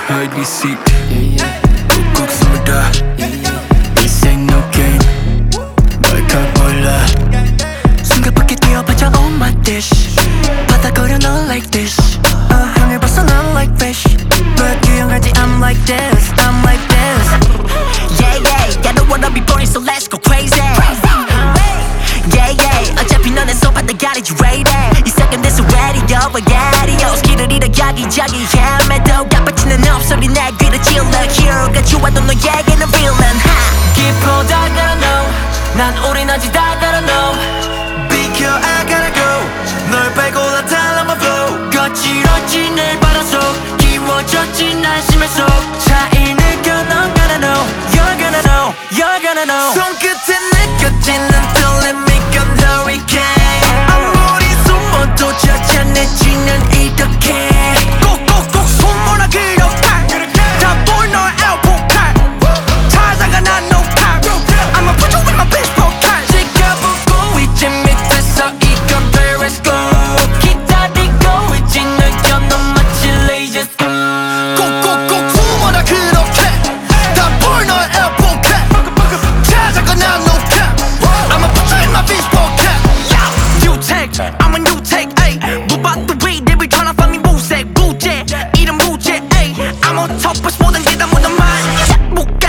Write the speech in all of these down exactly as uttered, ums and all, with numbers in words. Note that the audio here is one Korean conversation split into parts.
hide we seek. 꾹꾹 숨어다. This ain't no game. 뭘까 몰라. 숨가쁘게 뛰어봤자 on my dish. 바닥거려 너 like this. uh, 하늘 봤어 난 like fish. But 유용하지 I'm like this. I'm like this. Yeah yeah I don't wanna be boring so let's go crazy. Yeah yeah 어차피 너네 손바닥 가리지 ready. 이 second에서 radio radio 길을 잃어 여기저기 헤매도 깜빡치는 없소리 내 귀를 찔러 Hero가 좋아도 너에게는 villain. 깊어 다 gotta know 난 올인하지 다 gotta know. 비켜 I gotta go 널 빼고 나타난 my flow. 거칠어진 내 바닷속 기워졌지 난 심해 속 차이 느껴 넌 gotta know. You're gonna know You're gonna know. 손끝에 느껴지는 떨림이 건 hurricane. 아무리 숨어도 찾아내지는 이렇게 꼭꼭꼭 숨어라 그렇게 다 보인 너의 엘보칼 찾아가 난 no cap. I'ma put you in my baseball cap. 지켜보고 있지 밑에서 이건 periscope 기다리고 있지 느껴 넌 마치 laser scope. 꼭꼭꼭 숨어라 그렇게 다 보인 너의 엘보칼 찾아가 난 no cap. I'ma put you in my baseball cap. You take I'm a new take ayy. 무반도 위 they be tryna find me 무색 무죄 이름 무죄 ayy. I'm on top but 모든 게 다 모든 말 무게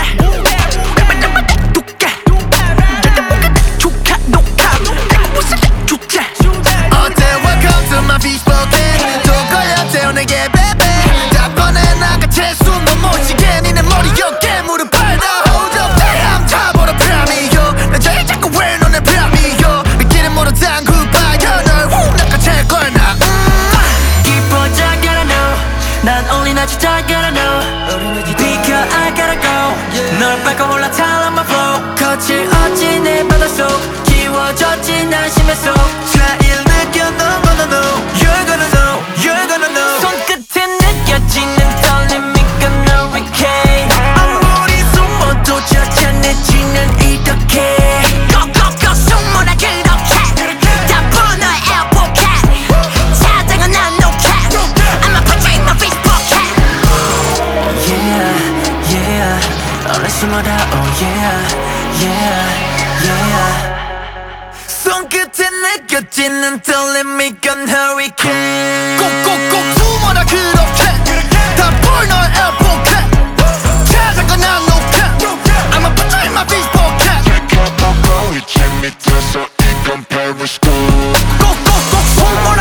두께 절대 무게 축하 녹화 무슨 주제. 어때 welcome to my baseball game. 또 걸렸대요 내게 baby. 다 뻔해 나같이 숨도 못 쉬게 니네 머리 어깨 무릎 팔다 hold up damn 타보러 밤이요 난 저기 자꾸 왜 너네 밤이요 느끼는 모두 당구 봐요 널 훅 낚아챌 걸 나. 깊어져 gotta know 난 올인하지 다 gotta know. 비켜 I gotta go 널 밟고 올라타는 my flow. 거칠어진 내 바닷속 기워졌지 난 심해 속 차이를 느껴 넌 gonna know. You're gonna know You're gonna know. 손끝에 느껴지는 떨림이 건 hurricane. 아무리 숨어도 찾아내지는 이렇게 꼭꼭꼭 숨어라 그렇게 다 보는 너의 엘보칼 찾아가 난 no cap. I'ma put you in my baseball cap. Yeah yeah 얼른 숨어라 oh yeah yeah yeah. 손끝에 느껴지는 떨림이 건 hurricane. 꼭꼭꼭 숨어라 그렇게 다 보인 너의 엘보칼 찾아가 난 no cap. I'ma put you in my baseball cap. 지켜보고 있지 밑에서 이건 periscope 꼭꼭꼭 숨어라